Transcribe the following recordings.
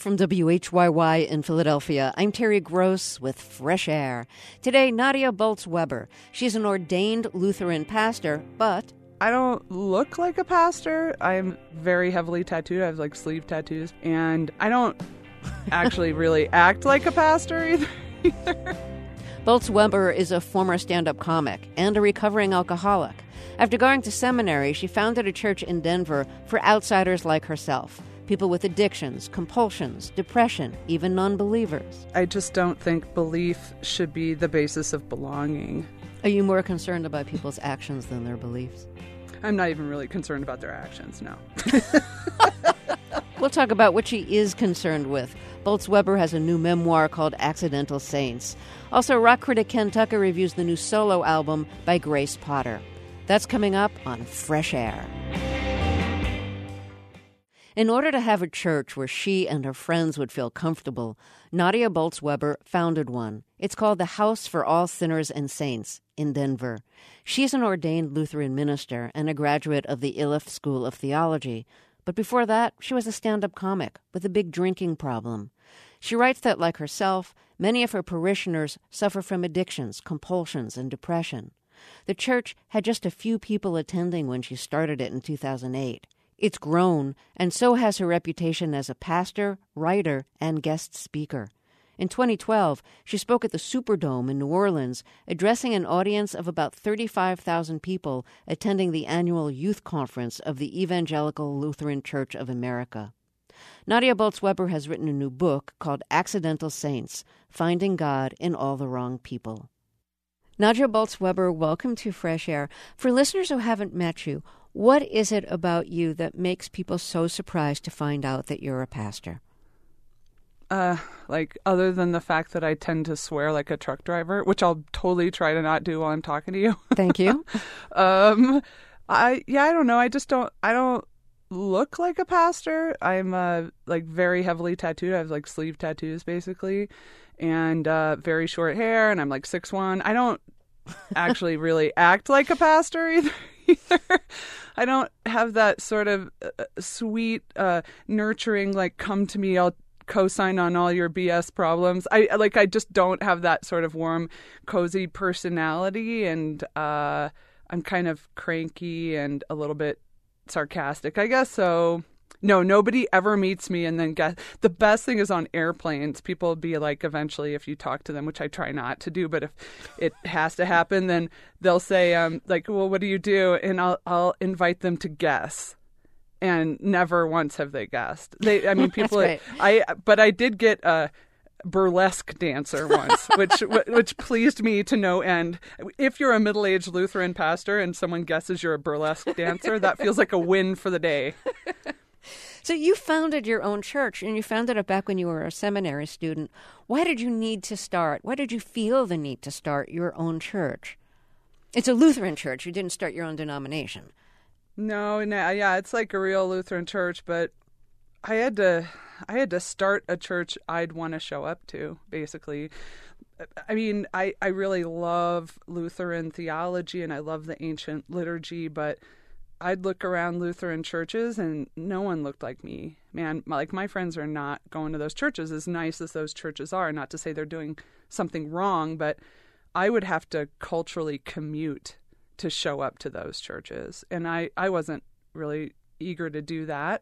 From WHYY in Philadelphia, I'm Terry Gross with Fresh Air. Today, Nadia Bolz-Weber. She's an ordained Lutheran pastor, but I don't look like a pastor. I'm very heavily tattooed. I have like sleeve tattoos. And I don't actually really act like a pastor either. Bolz-Weber is a former stand-up comic and a recovering alcoholic. After going to seminary, she founded a church in Denver for outsiders like herself. People with addictions, compulsions, depression, even non-believers. I just don't think belief should be the basis of belonging. Are you more concerned about people's actions than their beliefs? I'm not even really concerned about their actions, no. We'll talk about what she is concerned with. Bolz-Weber has a new memoir called Accidental Saints. Also, rock critic Ken Tucker reviews the new solo album by Grace Potter. That's coming up on Fresh Air. In order to have a church where she and her friends would feel comfortable, Nadia Bolz-Weber founded one. It's called the House for All Sinners and Saints in Denver. She's an ordained Lutheran minister and a graduate of the Iliff School of Theology. But before that, she was a stand-up comic with a big drinking problem. She writes that, like herself, many of her parishioners suffer from addictions, compulsions, and depression. The church had just a few people attending when she started it in 2008. It's grown, and so has her reputation as a pastor, writer, and guest speaker. In 2012, she spoke at the Superdome in New Orleans, addressing an audience of about 35,000 people attending the annual youth conference of the Evangelical Lutheran Church of America. Nadia Bolz-Weber has written a new book called Accidental Saints, Finding God in All the Wrong People. Nadia Bolz-Weber, welcome to Fresh Air. For listeners who haven't met you, what is it about you that makes people so surprised to find out that you're a pastor? Other than the fact that I tend to swear like a truck driver, which I'll totally try to not do while I'm talking to you. Thank you. I don't know. I don't look like a pastor. I'm very heavily tattooed. I have like sleeve tattoos basically, and very short hair, and I'm like 6'1". I don't actually really act like a pastor either. I don't have that sort of sweet, nurturing, like, come to me, I'll co-sign on all your BS problems. I just don't have that sort of warm, cozy personality, and I'm kind of cranky and a little bit sarcastic, I guess. So no, nobody ever meets me and then the best thing is on airplanes. People will be like, eventually, if you talk to them, which I try not to do, but if it has to happen, then they'll say, well, what do you do? And I'll invite them to guess. And never once have they guessed. People. But I did get a burlesque dancer once, which pleased me to no end. If you're a middle-aged Lutheran pastor and someone guesses you're a burlesque dancer, that feels like a win for the day. So you founded your own church, and you founded it back when you were a seminary student. Why did you need to start? Why did you feel the need to start your own church? It's a Lutheran church. You didn't start your own denomination. No, yeah, it's like a real Lutheran church, but I had to start a church I'd want to show up to, basically. I mean, I really love Lutheran theology, and I love the ancient liturgy, but I'd look around Lutheran churches and no one looked like me. Man, my friends are not going to those churches, as nice as those churches are. Not to say they're doing something wrong, but I would have to culturally commute to show up to those churches. And I wasn't really eager to do that.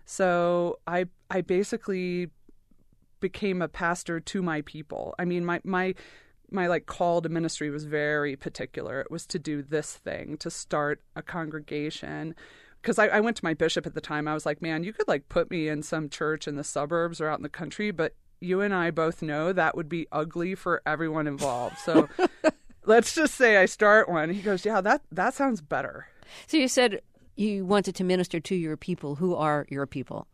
So I basically became a pastor to my people. I mean, my call to ministry was very particular. It was to do this thing, to start a congregation. Because I went to my bishop at the time. I was like, man, you could put me in some church in the suburbs or out in the country, but you and I both know that would be ugly for everyone involved. So let's just say I start one. He goes, yeah, that sounds better. So you said you wanted to minister to your people. Who are your people?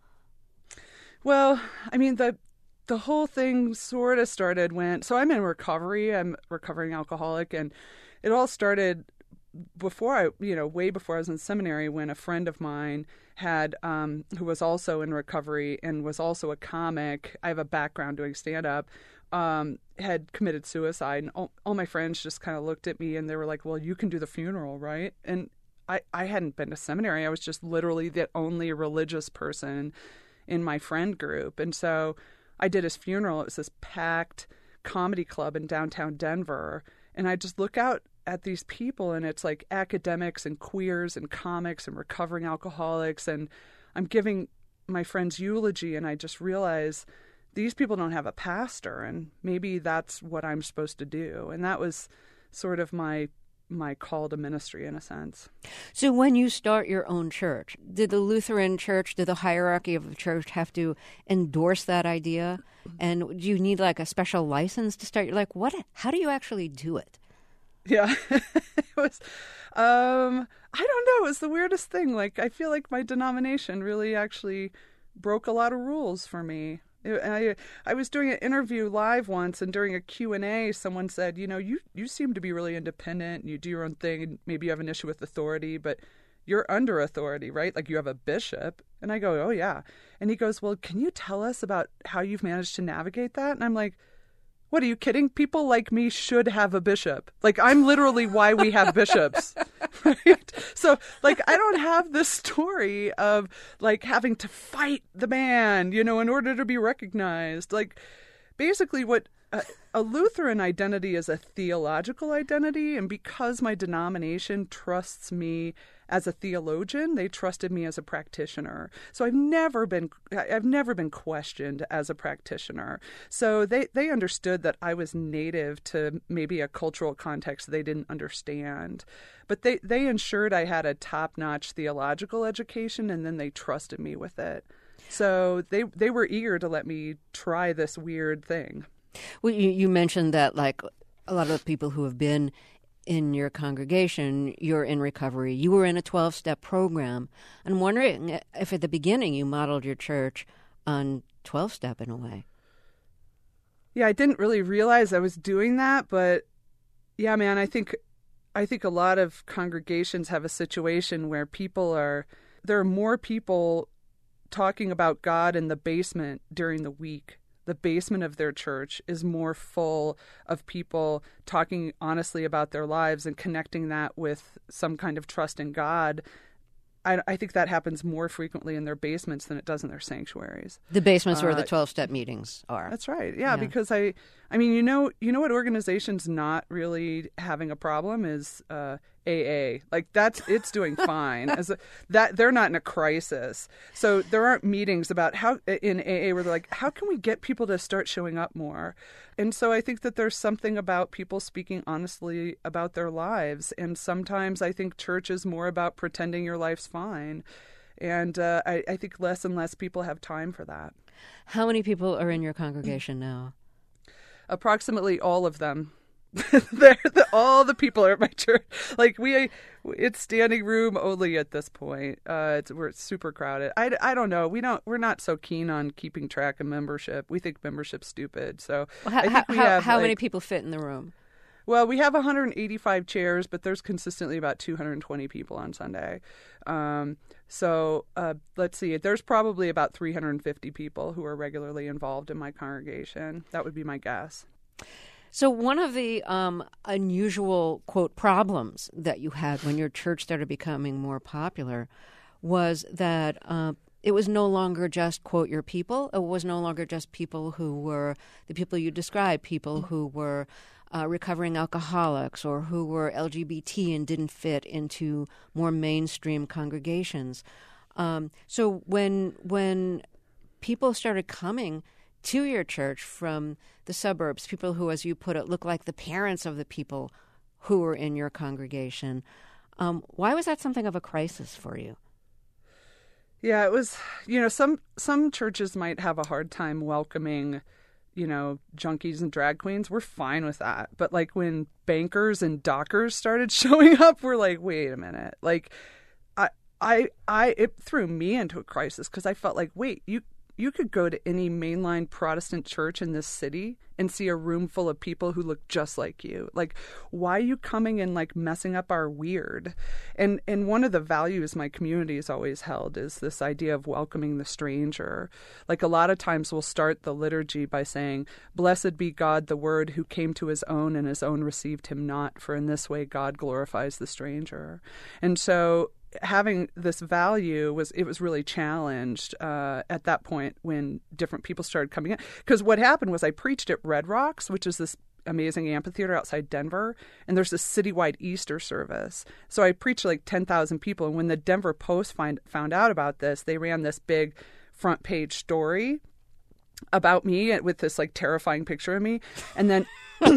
Well, I mean, the whole thing sort of started so I'm in recovery. I'm a recovering alcoholic, and it all started before way before I was in seminary, when a friend of mine had, who was also in recovery and was also a comic. I have a background doing stand-up, had committed suicide. And all my friends just kind of looked at me and they were like, well, you can do the funeral, right? And I hadn't been to seminary. I was just literally the only religious person in my friend group. And so I did his funeral. It was this packed comedy club in downtown Denver. And I just look out at these people, and it's like academics and queers and comics and recovering alcoholics. And I'm giving my friend's eulogy, and I just realize these people don't have a pastor, and maybe that's what I'm supposed to do. And that was sort of my call to ministry, in a sense. So when you start your own church, did the Lutheran Church, did the hierarchy of the church have to endorse that idea? And do you need like a special license to start? You're like, how do you actually do it? Yeah, it was, I don't know. It was the weirdest thing. Like, I feel like my denomination really actually broke a lot of rules for me. I was doing an interview live once, and during a Q&A, someone said, you seem to be really independent, and you do your own thing, and maybe you have an issue with authority, but you're under authority, right? Like, you have a bishop. And I go, oh, yeah. And he goes, well, can you tell us about how you've managed to navigate that? And I'm like, what, are you kidding? People like me should have a bishop. Like, I'm literally why we have bishops, right? So, like, I don't have this story of, like, having to fight the man, in order to be recognized. Like, basically what a Lutheran identity is a theological identity, and because my denomination trusts me as a theologian, they trusted me as a practitioner. So I've never been questioned as a practitioner. So they understood that I was native to maybe a cultural context they didn't understand. But they ensured I had a top-notch theological education, and then they trusted me with it. So they were eager to let me try this weird thing. Well, you mentioned that, like, a lot of the people who have been in your congregation, you're in recovery. You were in a 12-step program. I'm wondering if at the beginning you modeled your church on 12-step in a way. Yeah, I didn't really realize I was doing that, but yeah, man, I think a lot of congregations have a situation where there are more people talking about God in the basement during the week. The basement of their church is more full of people talking honestly about their lives and connecting that with some kind of trust in God. I think that happens more frequently in their basements than it does in their sanctuaries. The basements where the 12-step meetings are. That's right. Yeah, because I mean, you know what organization's not really having a problem is AA. Like, it's doing fine. That they're not in a crisis. So there aren't meetings about how in AA where they're like, how can we get people to start showing up more? And so I think that there's something about people speaking honestly about their lives. And sometimes I think church is more about pretending your life's fine. And I think less and less people have time for that. How many people are in your congregation now? Approximately all of them. All the people are at my church. Like, it's standing room only at this point. We're super crowded. I don't know. We're not so keen on keeping track of membership. We think membership's stupid. So I think we have how many people fit in the room? Well, we have 185 chairs, but there's consistently about 220 people on Sunday. So let's see. There's probably about 350 people who are regularly involved in my congregation. That would be my guess. So one of the unusual, quote, problems that you had when your church started becoming more popular was that it was no longer just, quote, your people. It was no longer just people who were the people you described, people who were recovering alcoholics or who were LGBT and didn't fit into more mainstream congregations. So when people started coming to your church from the suburbs, people who, as you put it, look like the parents of the people who were in your congregation, why was that something of a crisis for you? Yeah, it was, some churches might have a hard time welcoming, junkies and drag queens. We're fine with that. But like when bankers and dockers started showing up, we're like, wait a minute. Like, it threw me into a crisis because I felt like, wait, you could go to any mainline Protestant church in this city and see a room full of people who look just like you. Like, why are you coming and like messing up our weird? And one of the values my community has always held is this idea of welcoming the stranger. Like, a lot of times we'll start the liturgy by saying, "Blessed be God, the Word, who came to his own, and his own received him not. For in this way God glorifies the stranger." And so having this value was really challenged at that point when different people started coming in. Because what happened was I preached at Red Rocks, which is this amazing amphitheater outside Denver, and there's this citywide Easter service. So I preached to like 10,000 people, and when the Denver Post found out about this, they ran this big front page story about me with this like terrifying picture of me. And then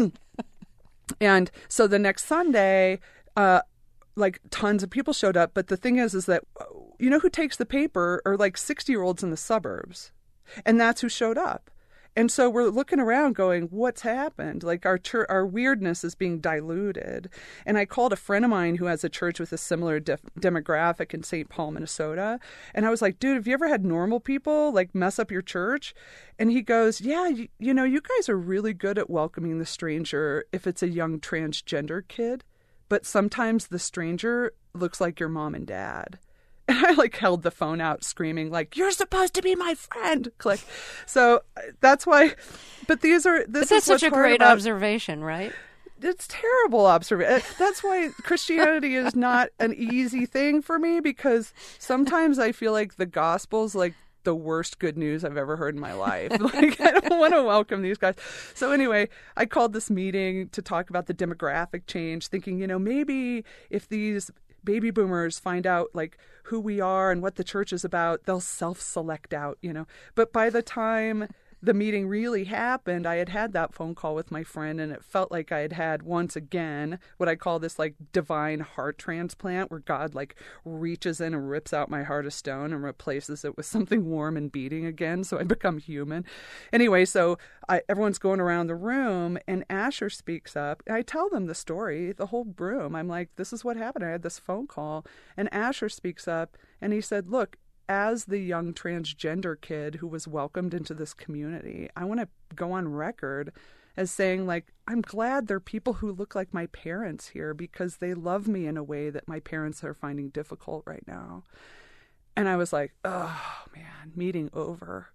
and so the next Sunday, like tons of people showed up. But the thing is that, you know, who takes the paper are like 60-year-olds in the suburbs. And that's who showed up. And so we're looking around going, what's happened? Like our weirdness is being diluted. And I called a friend of mine who has a church with a similar demographic in St. Paul, Minnesota. And I was like, dude, have you ever had normal people like mess up your church? And he goes, yeah, you know, you guys are really good at welcoming the stranger if it's a young transgender kid. But sometimes the stranger looks like your mom and dad. And I like held the phone out screaming like, you're supposed to be my friend. Click. So that's why. But that's such a great observation, right? It's terrible observation. That's why Christianity is not an easy thing for me, because sometimes I feel like the gospel's like the worst good news I've ever heard in my life. Like, I don't want to welcome these guys. So anyway, I called this meeting to talk about the demographic change, thinking, you know, maybe if these baby boomers find out like who we are and what the church is about, they'll self-select out, you know. But by the time the meeting really happened, I had that phone call with my friend, and it felt like I had once again what I call this like divine heart transplant, where God like reaches in and rips out my heart of stone and replaces it with something warm and beating again, so I become human. Anyway, so everyone's going around the room, and Asher speaks up. I tell them the story, the whole room. I'm like, this is what happened. I had this phone call, and Asher speaks up, and he said, look, as the young transgender kid who was welcomed into this community, I want to go on record as saying, like, I'm glad there are people who look like my parents here, because they love me in a way that my parents are finding difficult right now. And I was like, oh, man, meeting over.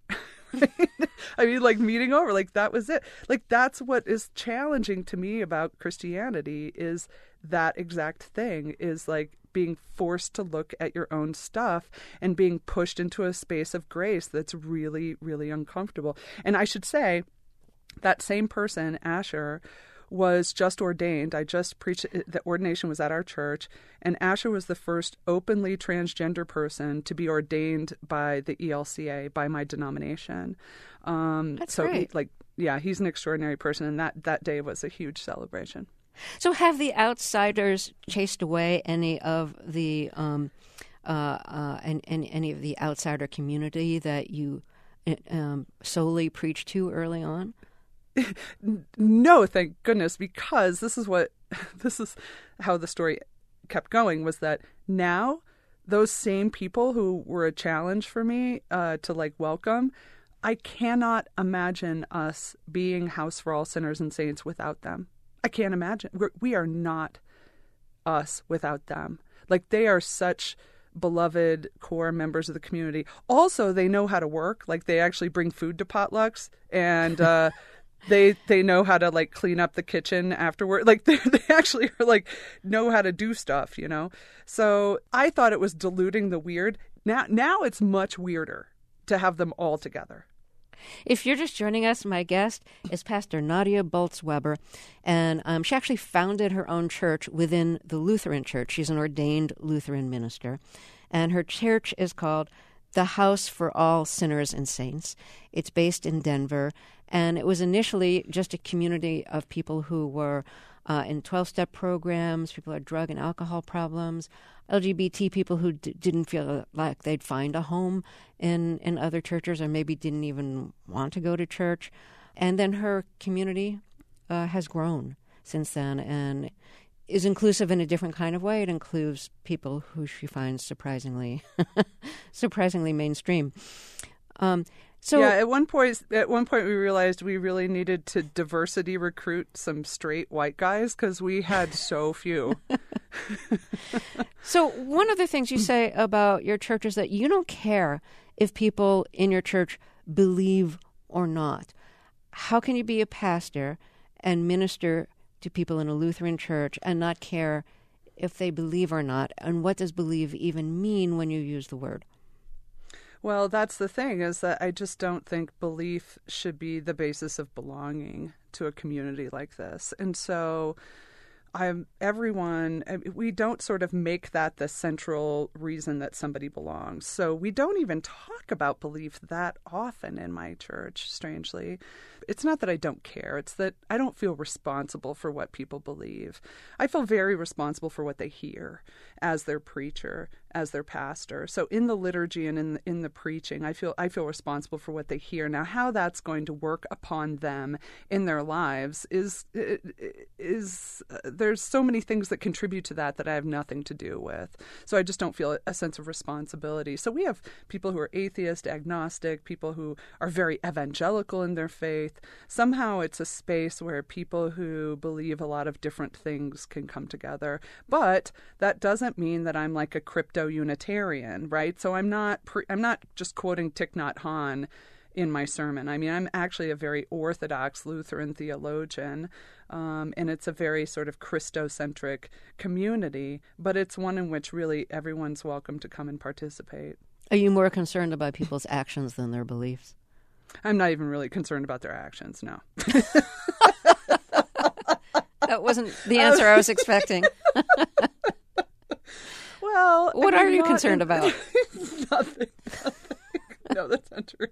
I mean, like, meeting over. Like, that was it. Like, that's what is challenging to me about Christianity, is that exact thing, is like being forced to look at your own stuff and being pushed into a space of grace that's really, really uncomfortable. And I should say, that same person, Asher, was just ordained. I just preached, the ordination was at our church, and Asher was the first openly transgender person to be ordained by the ELCA, by my denomination. That's great. He's an extraordinary person, and that day was a huge celebration. So have the outsiders chased away any of the any of the outsider community that you solely preached to early on? No, thank goodness, because this is how the story kept going, was that now those same people who were a challenge for me to like welcome, I cannot imagine us being House for All Sinners and Saints without them. I can't imagine. We are not us without them. Like, they are such beloved core members of the community. Also, they know how to work. Like, they actually bring food to potlucks, and they know how to like clean up the kitchen afterward. Like, they actually are like know how to do stuff, you know. So I thought it was diluting the weird. Now it's much weirder to have them all together. If you're just joining us, my guest is Pastor Nadia Bolz-Weber, and she actually founded her own church within the Lutheran Church. She's an ordained Lutheran minister, and her church is called the House for All Sinners and Saints. It's based in Denver, and it was initially just a community of people who were in 12-step programs, people who had drug and alcohol problems, LGBT people who didn't feel like they'd find a home in other churches, or maybe didn't even want to go to church. And then her community has grown since then and is inclusive in a different kind of way. It includes people who she finds surprisingly mainstream. At one point we realized we really needed to diversity recruit some straight white guys, because we had so few. So one of the things you say about your church is that you don't care if people in your church believe or not. How can you be a pastor and minister to people in a Lutheran church and not care if they believe or not? And what does believe even mean when you use the word? Well, that's the thing, is that I just don't think belief should be the basis of belonging to a community like this. And so we don't sort of make that the central reason that somebody belongs. So we don't even talk about belief that often in my church, strangely. It's not that I don't care. It's that I don't feel responsible for what people believe. I feel very responsible for what they hear as their preacher, as their pastor. So in the liturgy and in the preaching, I feel responsible for what they hear. Now, how that's going to work upon them in their lives is there's so many things that contribute to that I have nothing to do with. So I just don't feel a sense of responsibility. So we have people who are atheist, agnostic, people who are very evangelical in their faith. Somehow it's a space where people who believe a lot of different things can come together. But that doesn't mean that I'm like a crypto-Unitarian, right? So I'm not just quoting Thich Nhat Hanh in my sermon. I mean, I'm actually a very Orthodox Lutheran theologian, and it's a very sort of Christocentric community, but it's one in which really everyone's welcome to come and participate. Are you more concerned about people's actions than their beliefs? I'm not even really concerned about their actions, no. That wasn't the answer I was expecting. Well, what are you concerned about? Nothing. No, that's not true.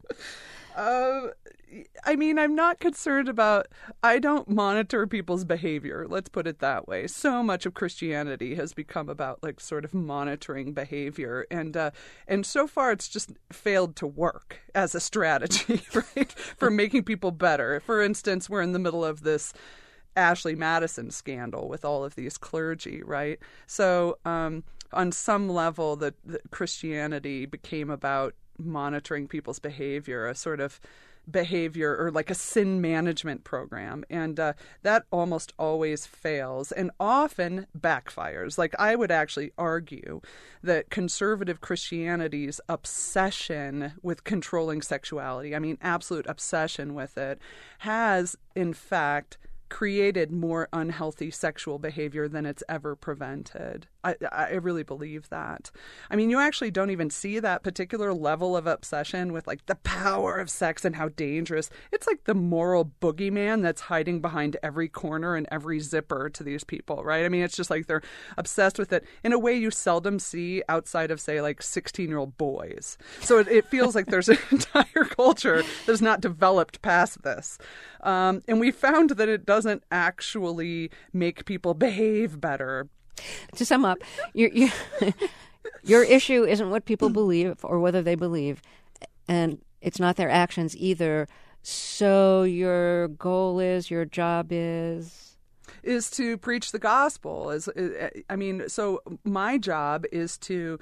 I mean, I'm not concerned about, I don't monitor people's behavior. Let's put it that way. So much of Christianity has become about like sort of monitoring behavior. And so far it's just failed to work as a strategy, right? For making people better. For instance, we're in the middle of this Ashley Madison scandal with all of these clergy, right? So on some level, the Christianity became about monitoring people's behavior, a sort of behavior or like a sin management program. And that almost always fails and often backfires. Like I would actually argue that conservative Christianity's obsession with controlling sexuality, I mean, absolute obsession with it, has in fact created more unhealthy sexual behavior than it's ever prevented. I really believe that. I mean, you actually don't even see that particular level of obsession with like the power of sex and how dangerous. It's like the moral boogeyman that's hiding behind every corner and every zipper to these people, right? I mean, it's just like they're obsessed with it in a way you seldom see outside of, say, like 16-year-old boys. So it feels like there's an entire culture that's not developed past this. And we found that it doesn't actually make people behave better. To sum up, your issue isn't what people believe or whether they believe, and it's not their actions either. So your goal is, your job is to preach the gospel. So my job is to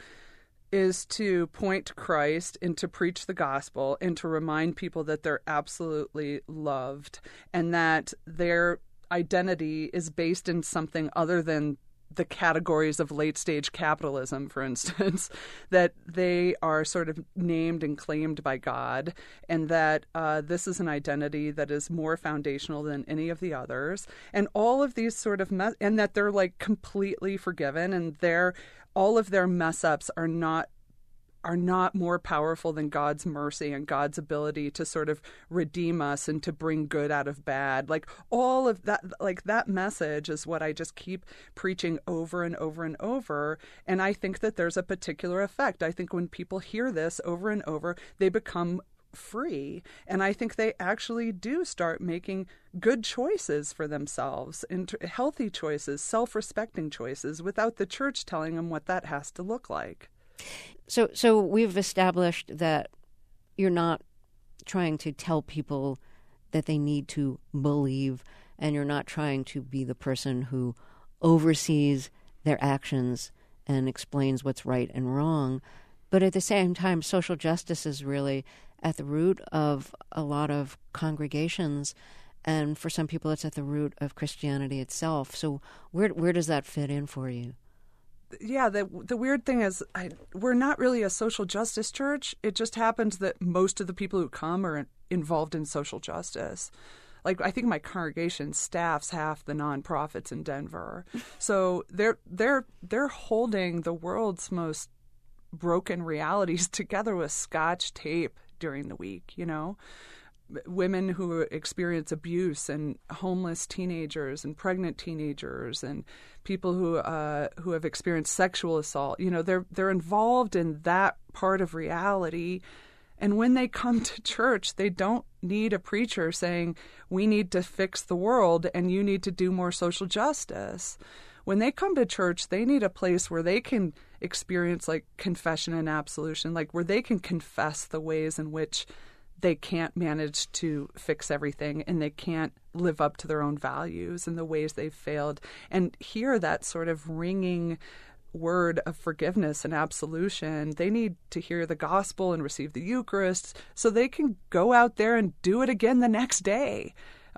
point to Christ and to preach the gospel and to remind people that they're absolutely loved and that their identity is based in something other than the categories of late-stage capitalism, for instance, that they are sort of named and claimed by God, and that this is an identity that is more foundational than any of the others, and all of these sort of and that they're like completely forgiven, and all of their mess-ups are not more powerful than God's mercy and God's ability to sort of redeem us and to bring good out of bad. Like all of that, like that message is what I just keep preaching over and over and over. And I think that there's a particular effect. I think when people hear this over and over, they become free. And I think they actually do start making good choices for themselves, and healthy choices, self-respecting choices, without the church telling them what that has to look like. So we've established that you're not trying to tell people that they need to believe, and you're not trying to be the person who oversees their actions and explains what's right and wrong. But at the same time, social justice is really at the root of a lot of congregations, and for some people it's at the root of Christianity itself. So where does that fit in for you? Yeah, the weird thing is we're not really a social justice church. It just happens that most of the people who come are involved in social justice. like I think my congregation staffs half the nonprofits in Denver. So they're holding the world's most broken realities together with Scotch tape during the week, you know? Women who experience abuse and homeless teenagers and pregnant teenagers and people who have experienced sexual assault. You know, they're involved in that part of reality. And when they come to church, they don't need a preacher saying, we need to fix the world and you need to do more social justice. When they come to church, they need a place where they can experience like confession and absolution, like where they can confess the ways in which they can't manage to fix everything and they can't live up to their own values and the ways they've failed, and hear that sort of ringing word of forgiveness and absolution. They need to hear the gospel and receive the Eucharist so they can go out there and do it again the next day.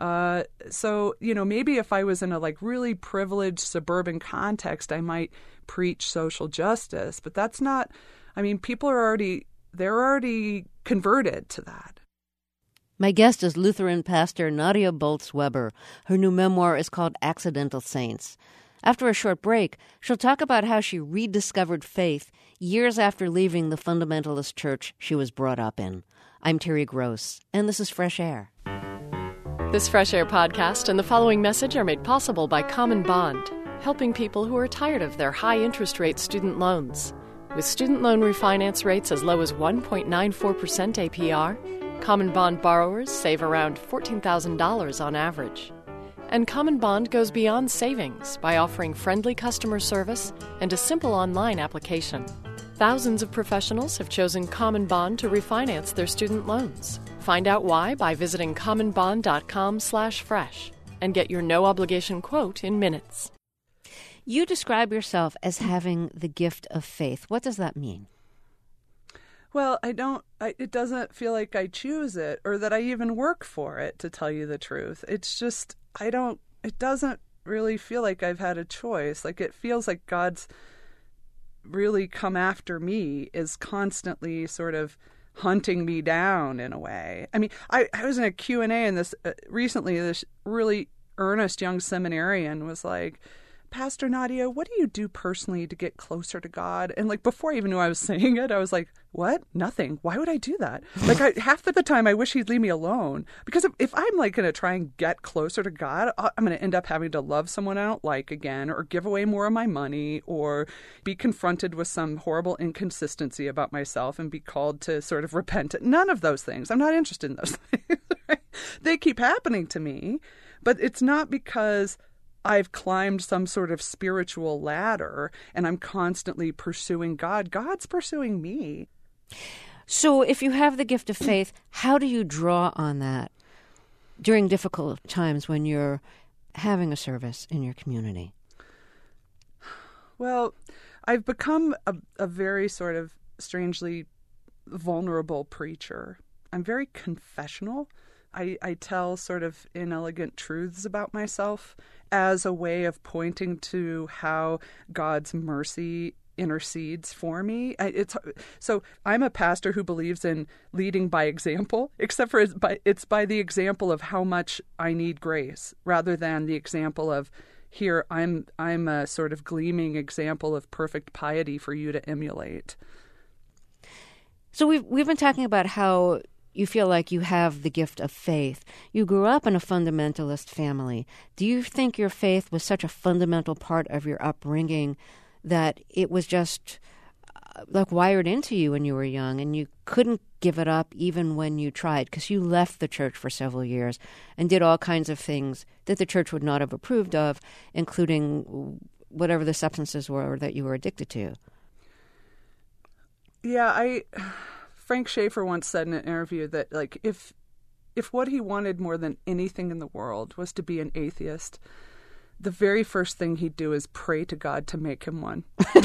So, you know, maybe if I was in a like really privileged suburban context, I might preach social justice, but that's not, I mean, they're already converted to that. My guest is Lutheran pastor Nadia Bolz-Weber. Her new memoir is called Accidental Saints. After a short break, she'll talk about how she rediscovered faith years after leaving the fundamentalist church she was brought up in. I'm Terry Gross, and this is Fresh Air. This Fresh Air podcast and the following message are made possible by Common Bond, helping people who are tired of their high interest rate student loans. With student loan refinance rates as low as 1.94% APR, Common Bond borrowers save around $14,000 on average. And Common Bond goes beyond savings by offering friendly customer service and a simple online application. Thousands of professionals have chosen Common Bond to refinance their student loans. Find out why by visiting commonbond.com/fresh and get your no-obligation quote in minutes. You describe yourself as having the gift of faith. What does that mean? Well, it doesn't feel like I choose it or that I even work for it, to tell you the truth. It's just, it doesn't really feel like I've had a choice. Like, it feels like God's really come after me, is constantly sort of hunting me down in a way. I mean, I was in a Q&A and this recently, this really earnest young seminarian was like, Pastor Nadia, what do you do personally to get closer to God? And like, before I even knew I was saying it, I was like, what? Nothing. Why would I do that? Like, half of the time I wish he'd leave me alone, because if I'm like going to try and get closer to God, I'm going to end up having to love someone I don't like again, or give away more of my money, or be confronted with some horrible inconsistency about myself and be called to sort of repent. None of those things. I'm not interested in those things. Right? They keep happening to me, but it's not because I've climbed some sort of spiritual ladder and I'm constantly pursuing God. God's pursuing me. So if you have the gift of faith, how do you draw on that during difficult times when you're having a service in your community? Well, I've become a very sort of strangely vulnerable preacher. I'm very confessional. I tell sort of inelegant truths about myself as a way of pointing to how God's mercy intercedes for me. So I'm a pastor who believes in leading by example, except for it's by the example of how much I need grace, rather than the example of, here, I'm a sort of gleaming example of perfect piety for you to emulate. So we've been talking about how you feel like you have the gift of faith. You grew up in a fundamentalist family. Do you think your faith was such a fundamental part of your upbringing that it was just like wired into you when you were young and you couldn't give it up even when you tried, because you left the church for several years and did all kinds of things that the church would not have approved of, including whatever the substances were that you were addicted to? Yeah, Frank Schaeffer once said in an interview that, like, if what he wanted more than anything in the world was to be an atheist, the very first thing he'd do is pray to God to make him one.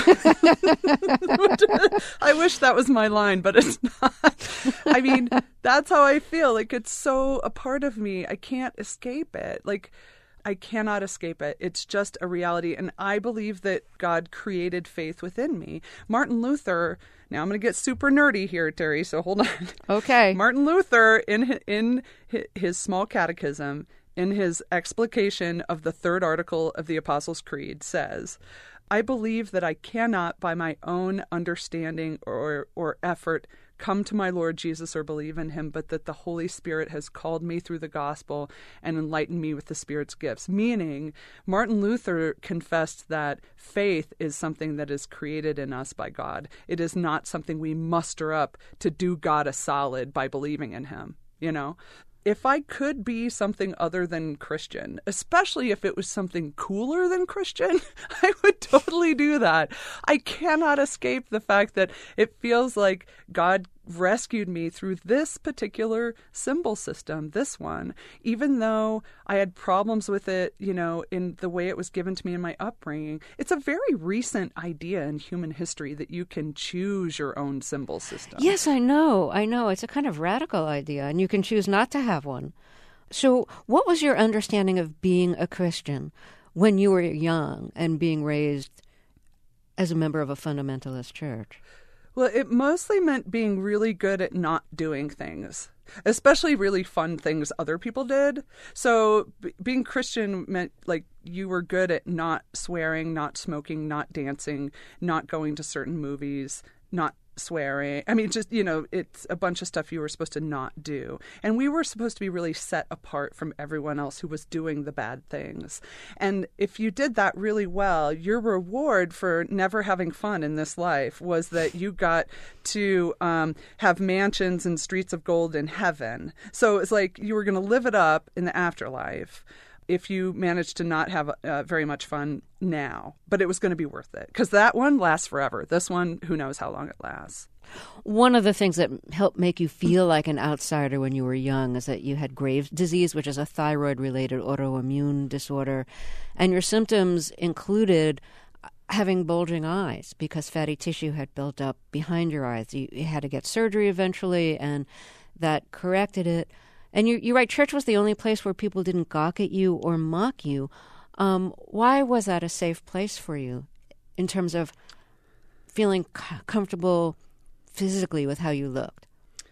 I wish that was my line, but it's not. I mean, that's how I feel. Like, it's so a part of me. I can't escape it. Like, I cannot escape it. It's just a reality. And I believe that God created faith within me. Martin Luther, now I'm going to get super nerdy here, Terry, so hold on. Okay. Martin Luther, in his small catechism, in his explication of the third article of the Apostles' Creed, says, I believe that I cannot by my own understanding or effort come to my Lord Jesus or believe in him, but that the Holy Spirit has called me through the gospel and enlightened me with the Spirit's gifts. Meaning, Martin Luther confessed that faith is something that is created in us by God. It is not something we muster up to do God a solid by believing in him, you know? If I could be something other than Christian, especially if it was something cooler than Christian, I would totally do that. I cannot escape the fact that it feels like God rescued me through this particular symbol system, this one, even though I had problems with it, you know, in the way it was given to me in my upbringing. It's a very recent idea in human history that you can choose your own symbol system. Yes, I know. It's a kind of radical idea, and you can choose not to have one. So what was your understanding of being a Christian when you were young and being raised as a member of a fundamentalist church? Well, it mostly meant being really good at not doing things, especially really fun things other people did. So being Christian meant like you were good at not swearing, not smoking, not dancing, not going to certain movies, not swearing. I mean, just, you know, it's a bunch of stuff you were supposed to not do. And we were supposed to be really set apart from everyone else who was doing the bad things. And if you did that really well, your reward for never having fun in this life was that you got to have mansions and streets of gold in heaven. So it's like you were going to live it up in the afterlife if you managed to not have very much fun now. But it was going to be worth it, because that one lasts forever. This one, who knows how long it lasts. One of the things that helped make you feel like an outsider when you were young is that you had Graves' disease, which is a thyroid-related autoimmune disorder, and your symptoms included having bulging eyes because fatty tissue had built up behind your eyes. You had to get surgery eventually, and that corrected it. And you're right, church was the only place where people didn't gawk at you or mock you. Why was that a safe place for you in terms of feeling comfortable physically with how you looked?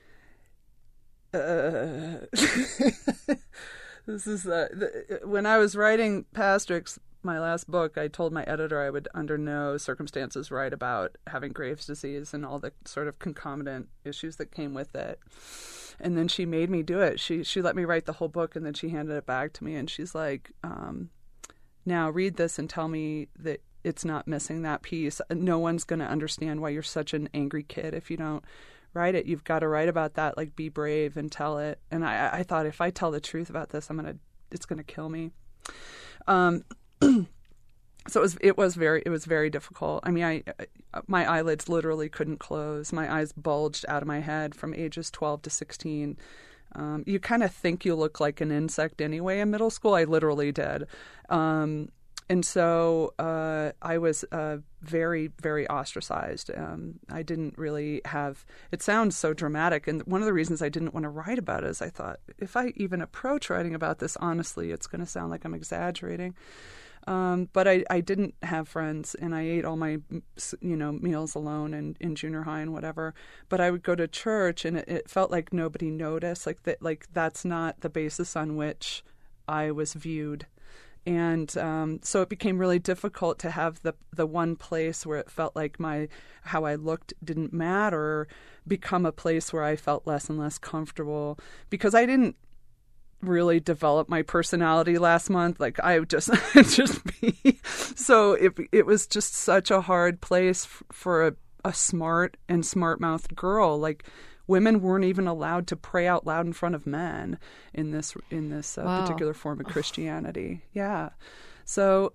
This is when I was writing Pastrix, my last book, I told my editor I would under no circumstances write about having Graves' disease and all the sort of concomitant issues that came with it. And then she made me do it. She let me write the whole book, and then she handed it back to me, and she's like, now read this and tell me that it's not missing that piece. No one's going to understand why you're such an angry kid if you don't write it. You've got to write about that, like be brave and tell it. And I thought, if I tell the truth about this, it's going to kill me. So it was very difficult. I mean, my eyelids literally couldn't close. My eyes bulged out of my head from ages 12 to 16. You kind of think you look like an insect anyway in middle school. I literally did. And so I was very, very ostracized. I didn't really have – it sounds so dramatic. And one of the reasons I didn't want to write about it is I thought, if I even approach writing about this honestly, it's going to sound like I'm exaggerating. But I didn't have friends, and I ate all my, meals alone and in junior high and whatever. But I would go to church, and it felt like nobody noticed. Like that's not the basis on which I was viewed. And so it became really difficult to have the one place where it felt like how I looked didn't matter become a place where I felt less and less comfortable, because I didn't really develop my personality last month. Like I would just be. So it was just such a hard place for a smart and smart-mouthed girl. Like women weren't even allowed to pray out loud in front of men in this Wow. particular form of Christianity. Yeah. So,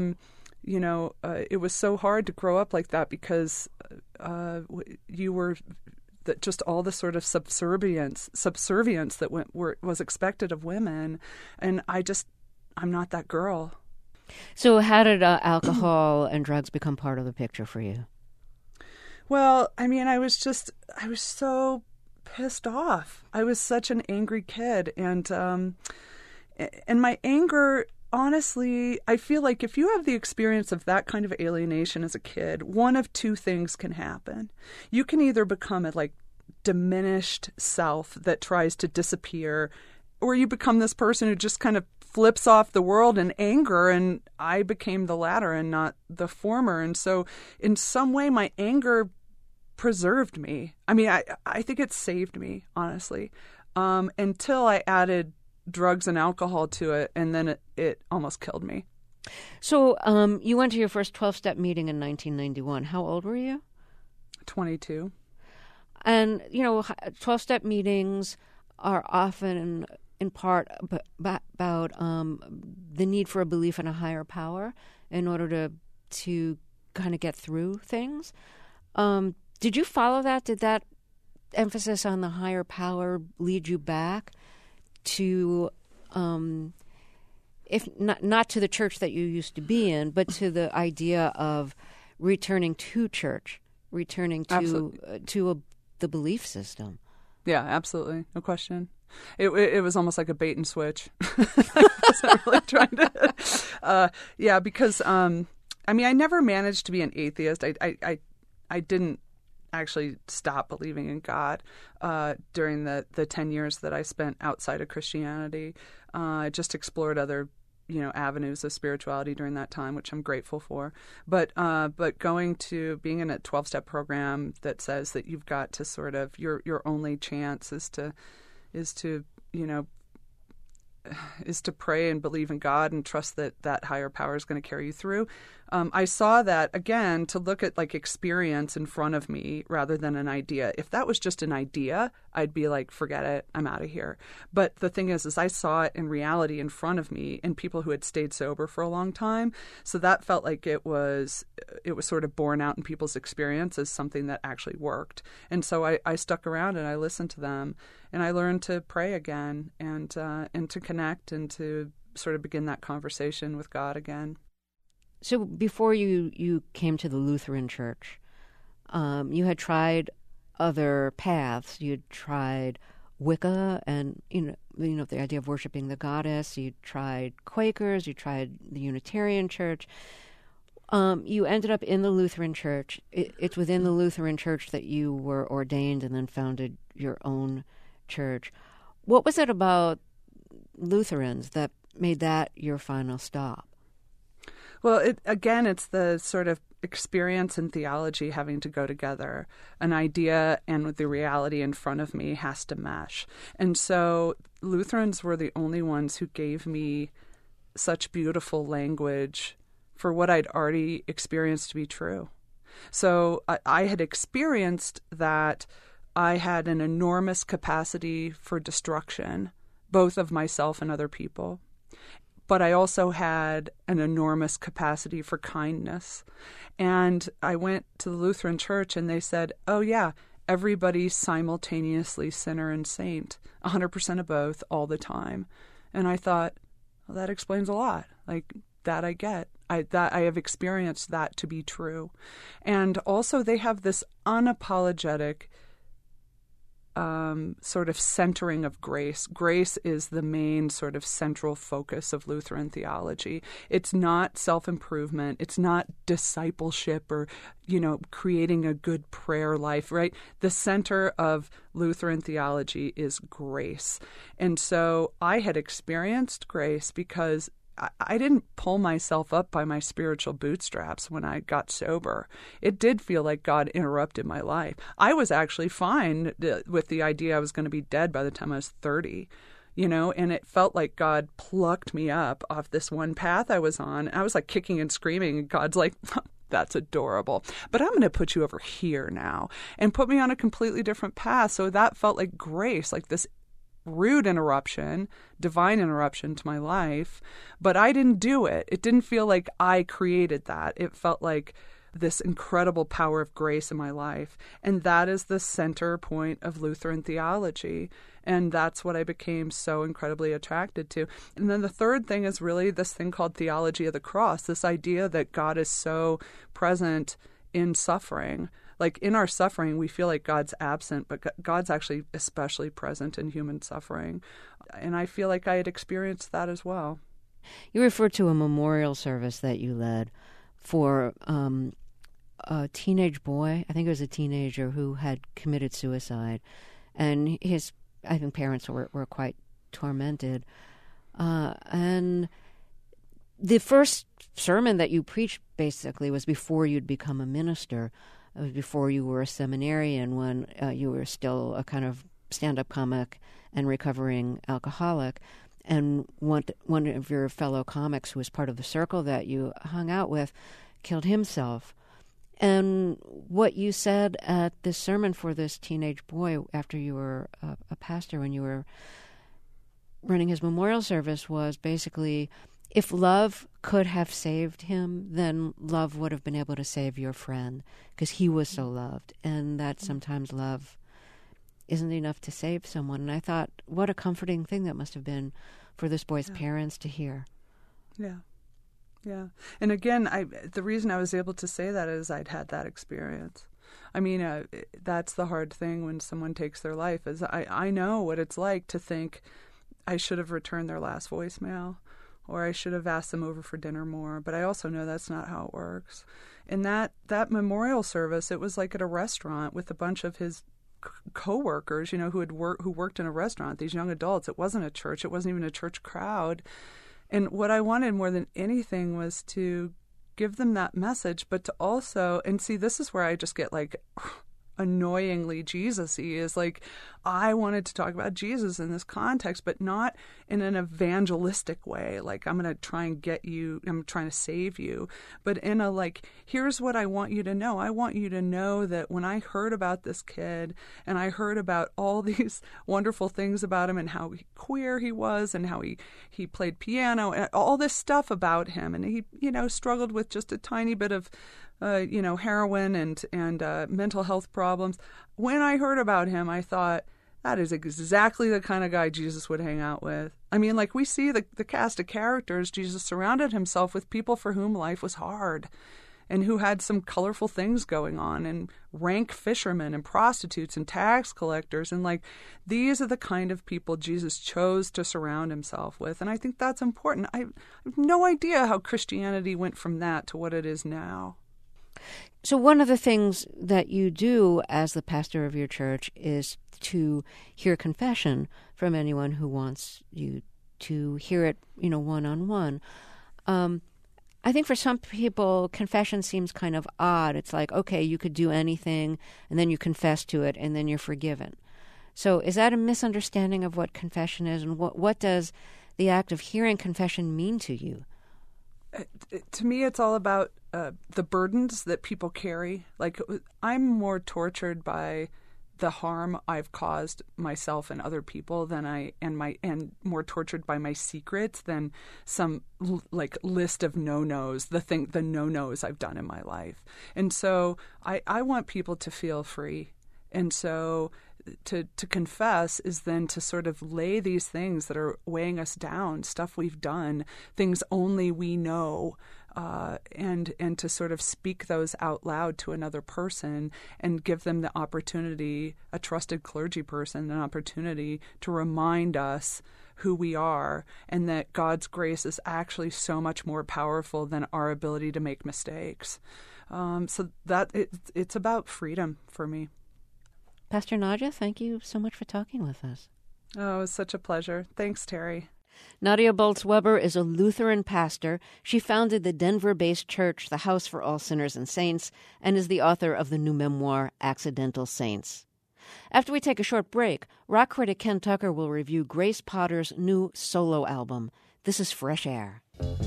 it was so hard to grow up like that, because you were just all the sort of subservience that was expected of women. And I'm not that girl. So how did alcohol and drugs become part of the picture for you? Well, I mean, I was so pissed off. I was such an angry kid. And my anger honestly, I feel like if you have the experience of that kind of alienation as a kid, one of two things can happen. You can either become a diminished self that tries to disappear, or you become this person who just kind of flips off the world in anger, and I became the latter and not the former. And so in some way, my anger preserved me. I mean, I think it saved me, honestly, until I added drugs and alcohol to it, and then it almost killed me. So you went to your first 12-step meeting in 1991. How old were you? 22. And, 12-step meetings are often in part about the need for a belief in a higher power in order to kind of get through things. Did you follow that? Did that emphasis on the higher power lead you back to, if not to the church that you used to be in, but to the idea of returning to church, returning to the belief system? Yeah, absolutely, no question. It was almost like a bait and switch. I wasn't really trying to. Because I never managed to be an atheist. I didn't actually stop believing in God during the 10 years that I spent outside of Christianity. I just explored other avenues of spirituality during that time, which I'm grateful for. But going to being in a 12-step program that says that you've got to sort of your only chance is to pray and believe in God and trust that higher power is going to carry you through. I saw that, again, to look at experience in front of me rather than an idea. If that was just an idea, I'd be like, forget it, I'm out of here. But the thing is I saw it in reality in front of me in people who had stayed sober for a long time. So that felt like it was sort of borne out in people's experience as something that actually worked. And so I stuck around and I listened to them, and I learned to pray again and to connect and to sort of begin that conversation with God again. So before you came to the Lutheran Church, you had tried other paths. You'd tried Wicca and the idea of worshiping the goddess. You tried Quakers. You tried the Unitarian Church. You ended up in the Lutheran Church. It's within the Lutheran Church that you were ordained and then founded your own church. What was it about Lutherans that made that your final stop? Well, it's the sort of experience and theology having to go together. An idea and the reality in front of me has to mesh. And so Lutherans were the only ones who gave me such beautiful language for what I'd already experienced to be true. So I had experienced that I had an enormous capacity for destruction, both of myself and other people. But I also had an enormous capacity for kindness. And I went to the Lutheran Church and they said, oh yeah, everybody's simultaneously sinner and saint, 100% of both all the time. And I thought, well, that explains a lot. That I get. I have experienced that to be true. And also they have this unapologetic sort of centering of grace. Grace is the main sort of central focus of Lutheran theology. It's not self-improvement. It's not discipleship or, creating a good prayer life, right? The center of Lutheran theology is grace. And so I had experienced grace because I didn't pull myself up by my spiritual bootstraps when I got sober. It did feel like God interrupted my life. I was actually fine with the idea I was going to be dead by the time I was 30, and it felt like God plucked me up off this one path I was on. I was kicking and screaming, and God's like, that's adorable, but I'm going to put you over here now and put me on a completely different path. So that felt like grace, like this rude interruption, divine interruption to my life, but I didn't do it. It didn't feel like I created that. It felt like this incredible power of grace in my life. And that is the center point of Lutheran theology. And that's what I became so incredibly attracted to. And then the third thing is really this thing called theology of the cross, this idea that God is so present in suffering. In our suffering, we feel like God's absent, but God's actually especially present in human suffering. And I feel like I had experienced that as well. You referred to a memorial service that you led for a teenage boy. I think it was a teenager who had committed suicide, and his, I think, parents were quite tormented. And the first sermon that you preached basically was before you'd become a minister. It was before you were a seminarian, when you were still a kind of stand-up comic and recovering alcoholic. And one of your fellow comics, who was part of the circle that you hung out with, killed himself. And what you said at this sermon for this teenage boy after you were a pastor, when you were running his memorial service, was basically, if love could have saved him, then love would have been able to save your friend, because he was so loved. And that sometimes love isn't enough to save someone. And I thought, what a comforting thing that must have been for this boy's parents to hear. Yeah. Yeah. And again, the reason I was able to say that is I'd had that experience. I mean, that's the hard thing when someone takes their life, is I know what it's like to think I should have returned their last voicemail, or I should have asked them over for dinner more. But I also know that's not how it works. And that memorial service, it was like at a restaurant with a bunch of his co-workers, who worked in a restaurant, these young adults. It wasn't a church. It wasn't even a church crowd. And what I wanted more than anything was to give them that message, but to also, and see, this is where I just get like annoyingly Jesus-y, is like, I wanted to talk about Jesus in this context, but not in an evangelistic way, like I'm going to try and get you, I'm trying to save you, but in a like, here's what I want you to know. I want you to know that when I heard about this kid, and I heard about all these wonderful things about him, and how queer he was, and how he played piano, and all this stuff about him, and he struggled with just a tiny bit of heroin and mental health problems. When I heard about him, I thought, that is exactly the kind of guy Jesus would hang out with. I mean, like, we see the cast of characters. Jesus surrounded himself with people for whom life was hard, and who had some colorful things going on, and rank fishermen and prostitutes and tax collectors. And like, these are the kind of people Jesus chose to surround himself with. And I think that's important. I have no idea how Christianity went from that to what it is now. So one of the things that you do as the pastor of your church is to hear confession from anyone who wants you to hear it, one-on-one. I think for some people, confession seems kind of odd. It's like, okay, you could do anything, and then you confess to it, and then you're forgiven. So is that a misunderstanding of what confession is, and what does the act of hearing confession mean to you? To me, it's all about the burdens that people carry. Like, I'm more tortured by the harm I've caused myself and other people and more tortured by my secrets than some like list of no-nos, the no-nos I've done in my life. And so I want people to feel free. And so to confess is then to sort of lay these things that are weighing us down, stuff we've done, things only we know, and to sort of speak those out loud to another person and give them the opportunity, a trusted clergy person, an opportunity to remind us who we are, and that God's grace is actually so much more powerful than our ability to make mistakes. So that it's about freedom for me. Pastor Nadja, thank you so much for talking with us. Oh, it was such a pleasure. Thanks, Terry. Nadia Bolz-Weber is a Lutheran pastor. She founded the Denver-based church, the House for All Sinners and Saints, and is the author of the new memoir, Accidental Saints. After we take a short break, rock critic Ken Tucker will review Grace Potter's new solo album. This is Fresh Air.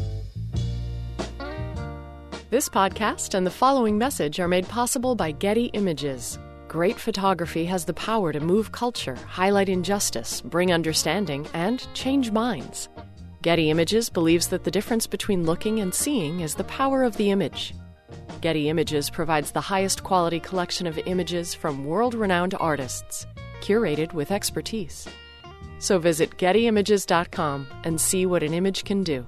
This podcast and the following message are made possible by Getty Images. Great photography has the power to move culture, highlight injustice, bring understanding, and change minds. Getty Images believes that the difference between looking and seeing is the power of the image. Getty Images provides the highest quality collection of images from world-renowned artists, curated with expertise. So visit gettyimages.com and see what an image can do.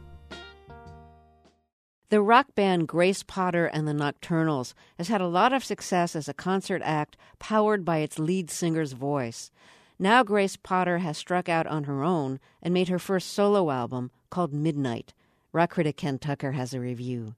The rock band Grace Potter and the Nocturnals has had a lot of success as a concert act powered by its lead singer's voice. Now Grace Potter has struck out on her own and made her first solo album called Midnight. Rock critic Ken Tucker has a review.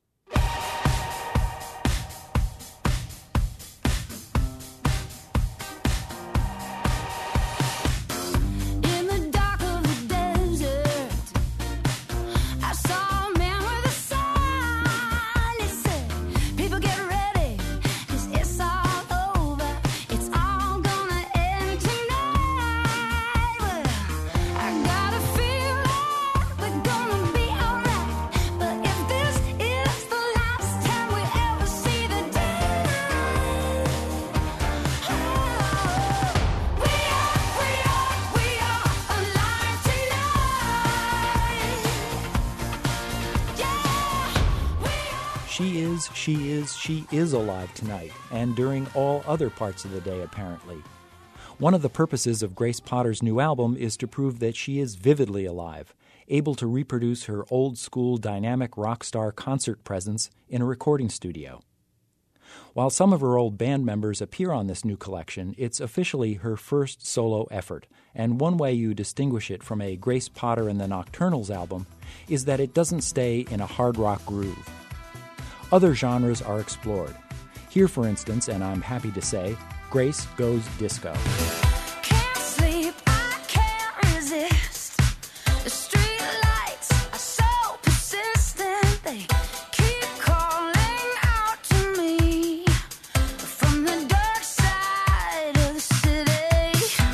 She is alive tonight, and during all other parts of the day, apparently. One of the purposes of Grace Potter's new album is to prove that she is vividly alive, able to reproduce her old-school dynamic rock star concert presence in a recording studio. While some of her old band members appear on this new collection, it's officially her first solo effort, and one way you distinguish it from a Grace Potter and the Nocturnals album is that it doesn't stay in a hard rock groove. Other genres are explored. Here, for instance, and I'm happy to say, Grace goes disco. Can't sleep, I can't resist. The street lights are so persistent. They keep calling out to me from the dark side of the city.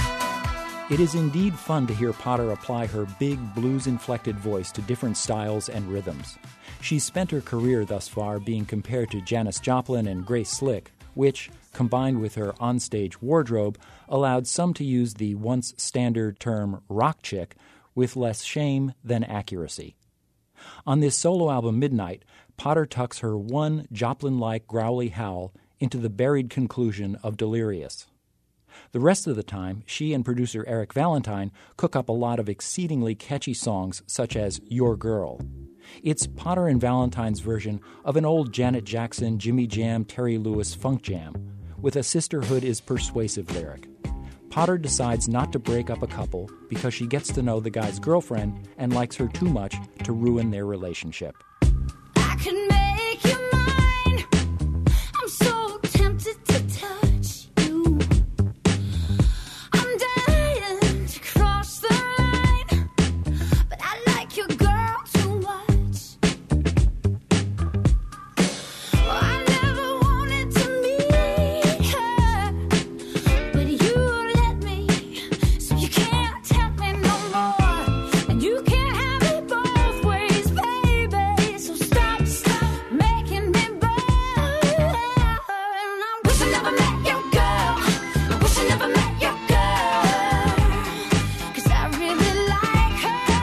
It is indeed fun to hear Potter apply her big blues-inflected voice to different styles and rhythms. She's spent her career thus far being compared to Janis Joplin and Grace Slick, which, combined with her onstage wardrobe, allowed some to use the once standard term rock chick with less shame than accuracy. On this solo album Midnight, Potter tucks her one Joplin-like growly howl into the buried conclusion of Delirious. The rest of the time, she and producer Eric Valentine cook up a lot of exceedingly catchy songs such as Your Girl. It's Potter and Valentine's version of an old Janet Jackson, Jimmy Jam, Terry Lewis funk jam, with a sisterhood is persuasive lyric. Potter decides not to break up a couple because she gets to know the guy's girlfriend and likes her too much to ruin their relationship. I can make you mine. I'm so tempted to touch you. I'm dying to cross the line, but I like your girl too much. Well, I never wanted to meet her, but you let me, so you can't tell me no more. And you can't have it both ways, baby. So stop making me burn. And I wish I never met your girl. I wish I never met your girl. 'Cause I really like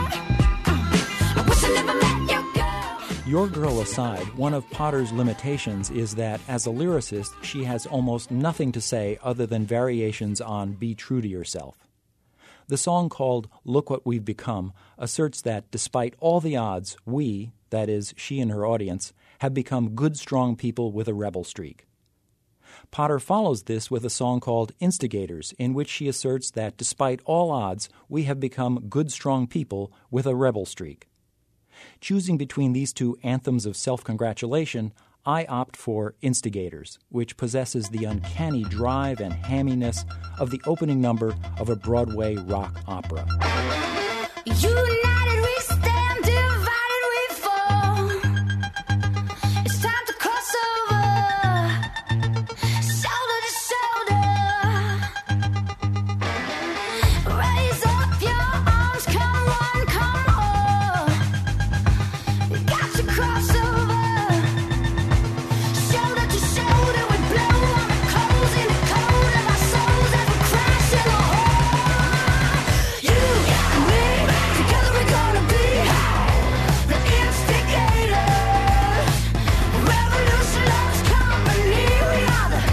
her. I wish I never met your girl. Your Girl aside, one of Potter's limitations is that, as a lyricist, she has almost nothing to say other than variations on Be True to Yourself. The song called Look What We've Become asserts that, despite all the odds, we, that is, she and her audience, have become good, strong people with a rebel streak. Potter follows this with a song called Instigators, in which she asserts that, despite all odds, we have become good, strong people with a rebel streak. Choosing between these two anthems of self-congratulation, I opt for Instigators, which possesses the uncanny drive and hamminess of the opening number of a Broadway rock opera. United we stand, divided we fall. It's time to cross over, shoulder to shoulder. Raise up your arms, come one, come all. We got to cross over, shoulder to shoulder. We blow on the coals in the cold of our souls as we crash in the hole. You and me, together we're gonna be the instigators. Revolution loves company. We are the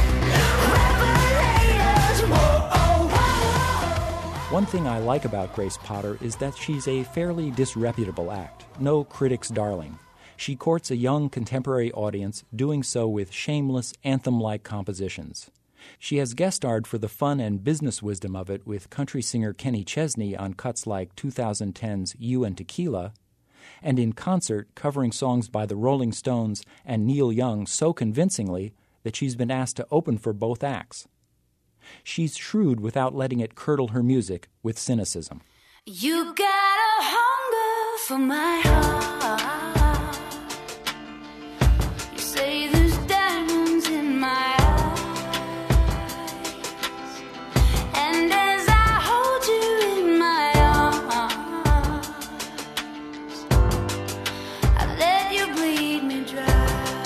revelators. Whoa, oh, whoa. One thing I like about Grace Potter is that she's a fairly disreputable act, no critic's darling. She courts a young contemporary audience, doing so with shameless, anthem-like compositions. She has guest starred for the fun and business wisdom of it with country singer Kenny Chesney on cuts like 2010's You and Tequila, and in concert covering songs by the Rolling Stones and Neil Young so convincingly that she's been asked to open for both acts. She's shrewd without letting it curdle her music with cynicism. You got a hunger for my heart. You say there's diamonds in my eyes. And as I hold you in my arms, I let you bleed me dry.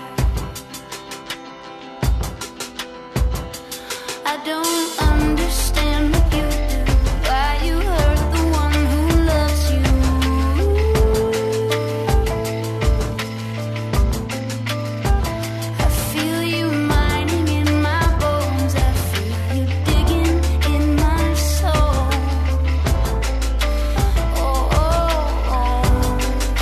I don't understand what you do, why you hurt the one who loves you. I feel you mining in my bones, I feel you digging in my soul. Oh, oh,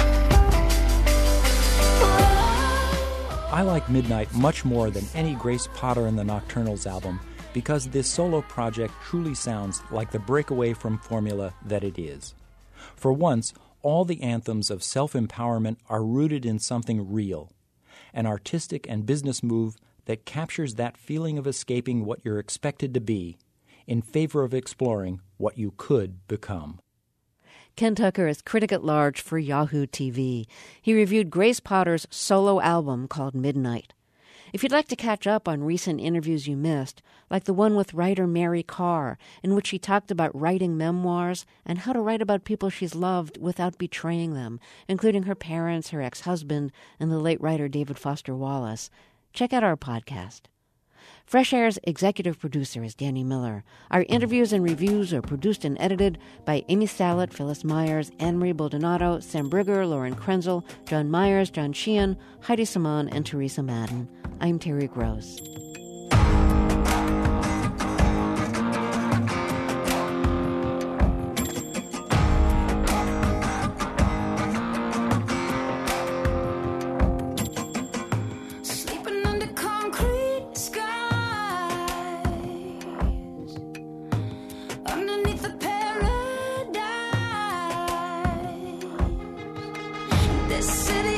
oh. I like Midnight much more than any Grace Potter and the Nocturnals album because this solo project truly sounds like the breakaway from formula that it is. For once, all the anthems of self-empowerment are rooted in something real, an artistic and business move that captures that feeling of escaping what you're expected to be in favor of exploring what you could become. Ken Tucker is critic at large for Yahoo TV. He reviewed Grace Potter's solo album called Midnight. If you'd like to catch up on recent interviews you missed, like the one with writer Mary Karr, in which she talked about writing memoirs and how to write about people she's loved without betraying them, including her parents, her ex-husband, and the late writer David Foster Wallace, check out our podcast. Fresh Air's executive producer is Danny Miller. Our interviews and reviews are produced and edited by Amy Salet, Phyllis Myers, Anne-Marie Baldonado, Sam Brigger, Lauren Krenzel, John Myers, John Sheehan, Heidi Saman, and Teresa Madden. I'm Terry Gross. Sleeping under concrete skies, underneath the paradise. This city